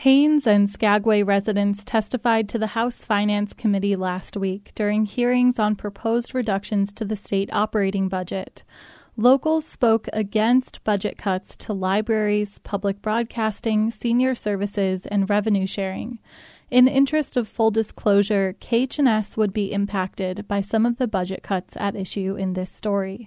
Haines and Skagway residents testified to the House Finance Committee last week during hearings on proposed reductions to the state operating budget. Locals spoke against budget cuts to libraries, public broadcasting, senior services, and revenue sharing. In interest of full disclosure, KH&S would be impacted by some of the budget cuts at issue in this story.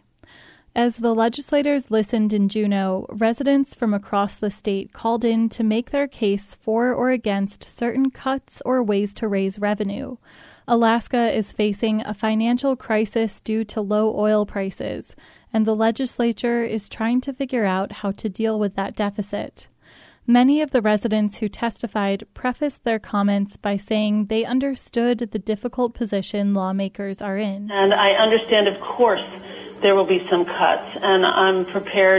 As the legislators listened in Juneau, residents from across the state called in to make their case for or against certain cuts or ways to raise revenue. Alaska is facing a financial crisis due to low oil prices, and the legislature is trying to figure out how to deal with that deficit. Many of the residents who testified prefaced their comments by saying they understood the difficult position lawmakers are in. And I understand, of course, there will be some cuts, and I'm prepared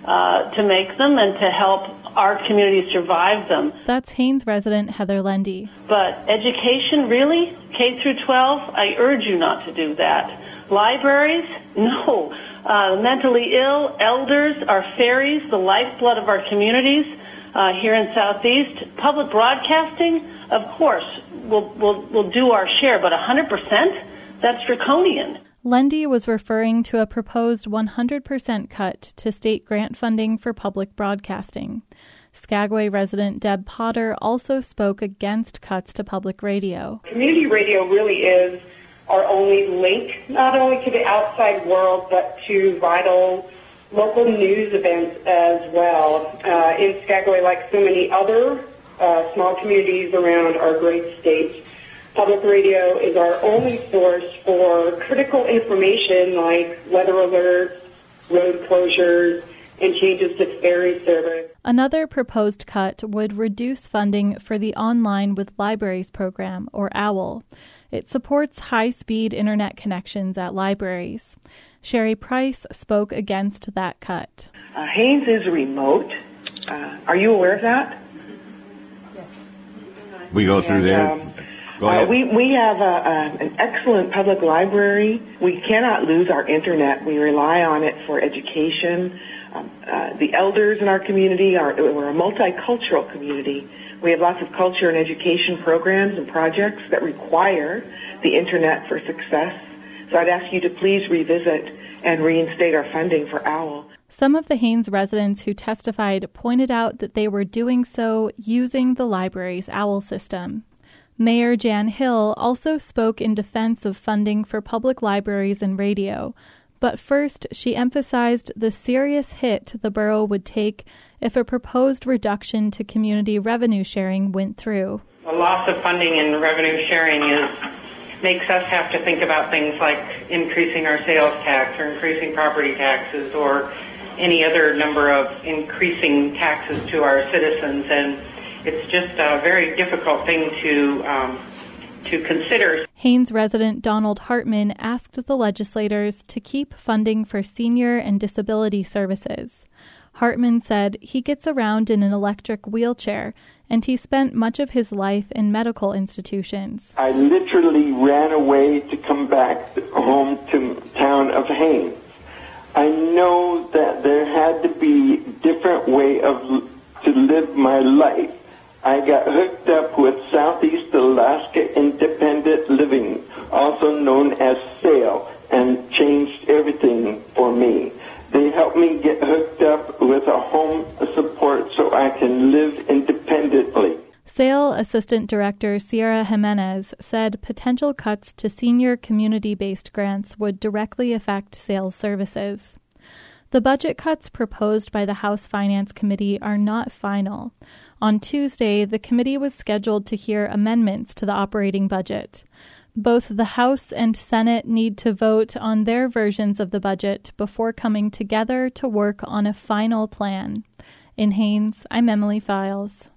to make them and to help our community survive them. That's Haines resident Heather Lendy. But education, really? K through 12? I urge you not to do that. Libraries? No. Mentally ill, elders, our ferries, the lifeblood of our communities here in Southeast. Public broadcasting? Of course, we'll do our share, but 100%? That's draconian. Lendy was referring to a proposed 100% cut to state grant funding for public broadcasting. Skagway resident Deb Potter also spoke against cuts to public radio. Community radio really is our only link, not only to the outside world, but to vital local news events as well. In Skagway, like so many other small communities around our great state, public radio is our only source for critical information like weather alerts, road closures, and changes to ferry service. Another proposed cut would reduce funding for the Online with Libraries program, or OWL. It supports high-speed internet connections at libraries. Sherry Price spoke against that cut. Haines is remote. Are you aware of that? Yes. We go through there. Go ahead. We have an excellent public library. We cannot lose our internet. We rely on it for education. The elders in our community we're a multicultural community. We have lots of culture and education programs and projects that require the internet for success. So I'd ask you to please revisit and reinstate our funding for OWL. Some of the Haines residents who testified pointed out that they were doing so using the library's OWL system. Mayor Jan Hill also spoke in defense of funding for public libraries and radio. But first, she emphasized the serious hit the borough would take if a proposed reduction to community revenue sharing went through. The loss of funding and revenue sharing makes us have to think about things like increasing our sales tax or increasing property taxes or any other number of increasing taxes to our citizens. And it's just a very difficult thing to consider. Haines resident Donald Hartman asked the legislators to keep funding for senior and disability services. Hartman said he gets around in an electric wheelchair, and he spent much of his life in medical institutions. I literally ran away to come back home to town of Haines. I know that there had to be a different way to live my life. I got hooked up with Southeast Alaska Independent Living, also known as SAIL, and changed everything for me. They helped me get hooked up with a home support so I can live independently. SAIL Assistant Director Sierra Jimenez said potential cuts to senior community-based grants would directly affect SAIL's services. The budget cuts proposed by the House Finance Committee are not final. On Tuesday, the committee was scheduled to hear amendments to the operating budget. Both the House and Senate need to vote on their versions of the budget before coming together to work on a final plan. In Haines, I'm Emily Files.